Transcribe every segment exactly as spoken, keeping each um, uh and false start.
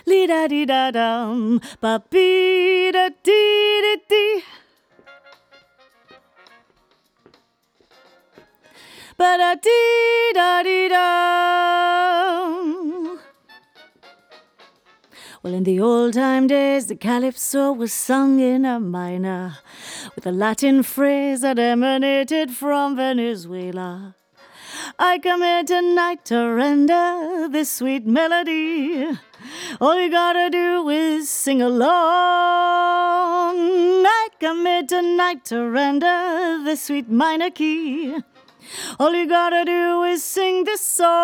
Lee da dee da dum, ba bee da dee dee dee. Ba da dee da dee dum. Well, in the old time days, the calypso was sung in a minor with a Latin phrase that emanated from Venezuela. I come here tonight to render this sweet melody. All you gotta do is sing along. I come here tonight to render this sweet minor key. All you gotta do is sing this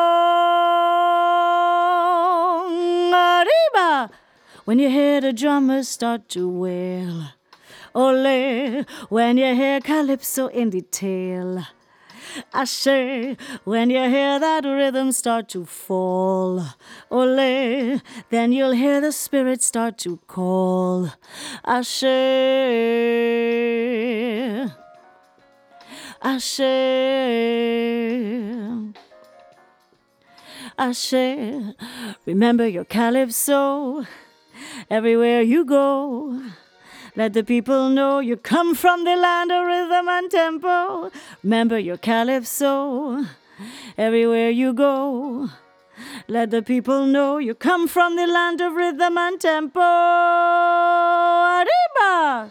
song. Arriba! When you hear the drummers start to wail. Ole, when you hear calypso in detail. Ashe, when you hear that rhythm start to fall. Ole, then you'll hear the spirit start to call. Ashe, Ashe, Ashe, remember your calypso everywhere you go. Let the people know you come from the land of rhythm and tempo. Remember your calypso everywhere you go. Let the people know you come from the land of rhythm and tempo. Arriba!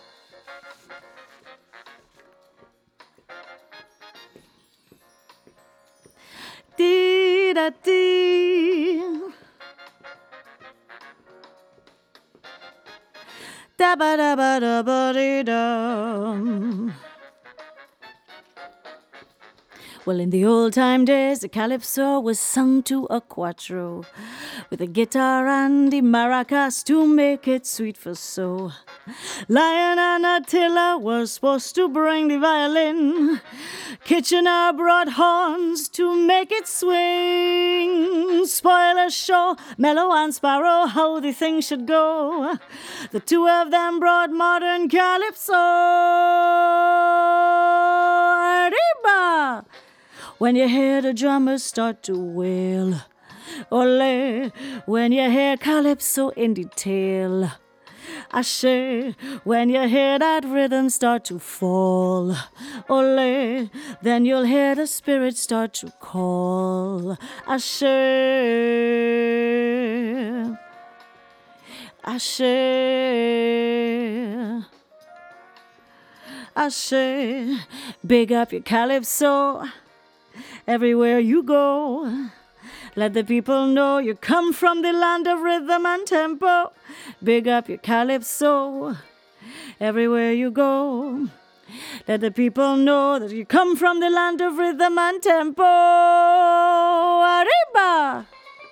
Dee da dee. Da ba da ba da ba dee dum. Well, in the old time days, the calypso was sung to a quattro with a guitar and the maracas to make it sweet for so. Lion and Attila were supposed to bring the violin. Kitchener brought horns to make it swing. Spoiler show, Mellow and Sparrow, how the thing should go. The two of them brought modern calypso. Arriba! When you hear the drummers start to wail. Ole, when you hear calypso in detail. Ashe, when you hear that rhythm start to fall. Ole, then you'll hear the spirit start to call. Ashe, Ashe, Ashe, big up your calypso everywhere you go. Let the people know you come from the land of rhythm and tempo. Big up your calypso everywhere you go. Let the people know that you come from the land of rhythm and tempo. Arriba!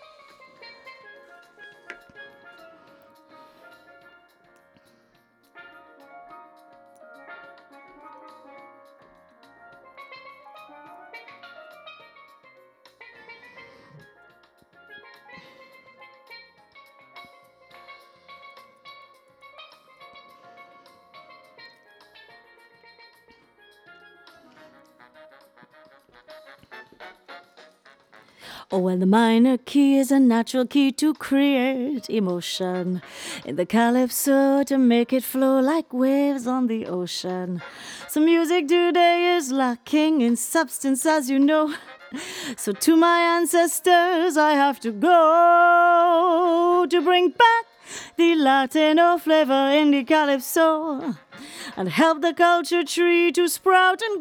Oh, well, the minor key is a natural key to create emotion in the calypso to make it flow like waves on the ocean. So music today is lacking in substance, as you know. So to my ancestors I have to go to bring back the Latino flavor in the calypso and help the culture tree to sprout and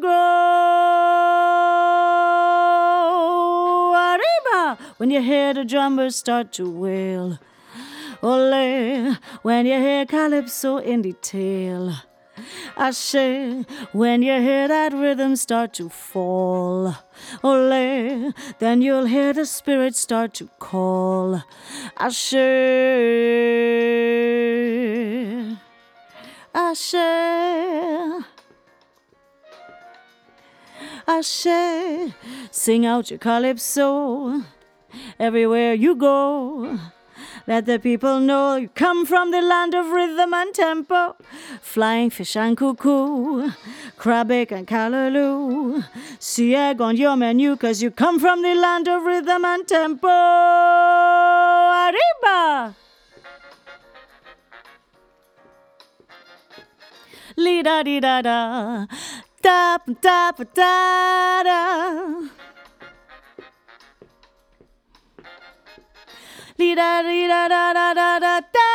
grow. Arriba! When you hear the drummers start to wail. Ole, when you hear calypso in detail. Ashe, when you hear that rhythm start to fall. Ole, then you'll hear the spirit start to call. Ashe, Ashe, Ashe, sing out your calypso everywhere you go. Let the people know you come from the land of rhythm and tempo. Flying fish and cuckoo, crab bake and callaloo. See egg on your menu cause you come from the land of rhythm and tempo. Arriba! Lee da dee da da. Da da da da. Lee da dee da da da da da.